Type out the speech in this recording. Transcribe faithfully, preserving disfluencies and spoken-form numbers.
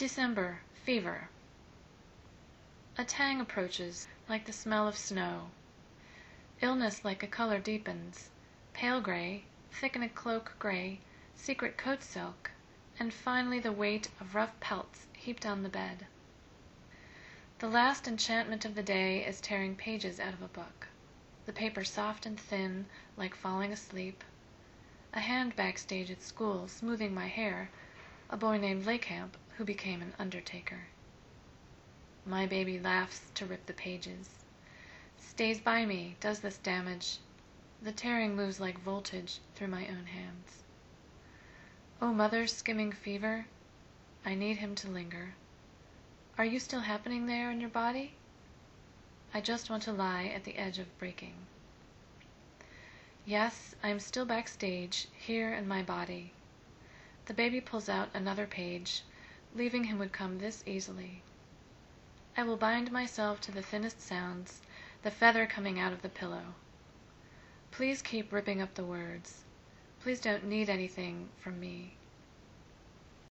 December, fever. A tang approaches, like the smell of snow. Illness like a color deepens, pale gray, thick in a cloak gray, secret coat silk, and finally the weight of rough pelts heaped on the bed. The last enchantment of the day is tearing pages out of a book, the paper soft and thin, like falling asleep. A hand backstage at school, smoothing my hair, a boy named Lakamp, who became an undertaker. My baby laughs to rip the pages, stays by me, does this damage. The tearing moves like voltage through my own hands. Oh, mother, skimming fever, I need him to linger. Are you still happening there in your body? I just want to lie at the edge of breaking. Yes, I am still backstage, here in my body. The baby pulls out another page. Leaving him would come this easily. I will bind myself to the thinnest sounds, the feather coming out of the pillow. Please keep ripping up the words. Please don't need anything from me.